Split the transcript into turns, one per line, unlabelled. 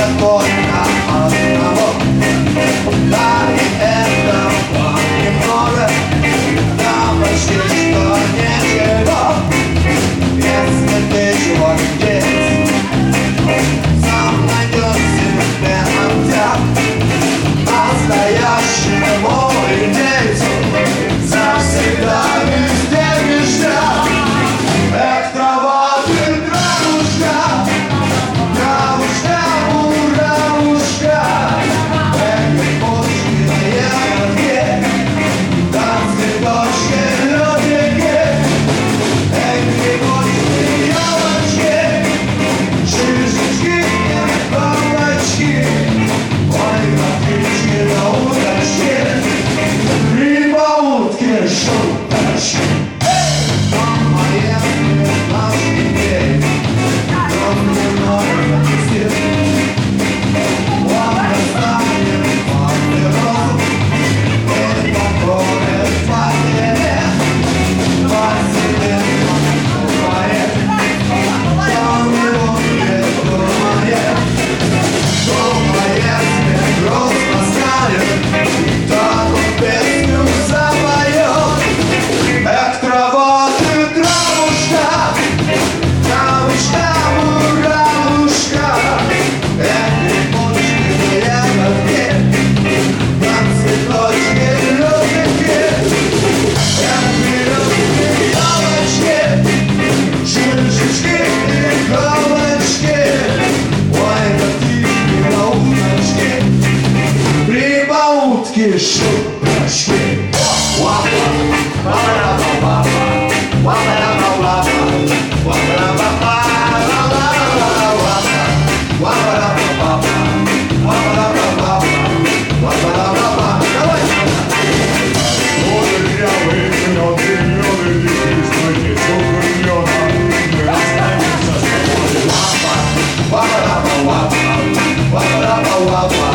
только одного. Да, и этого немного, да почти что ничего. Если ты чего-нибудь сам найдешь себе оптяк, настоящему индейцу завсегда везде ништяк. Эх, трава ты, травушка, травушка, муравушка, эх, липучки на ягодке, да цветочки лютики, эх, липучки елочки, шишечки и бабочки, ой, птички да удочки, рыба-утки, шуточки. Шуточки. Wow.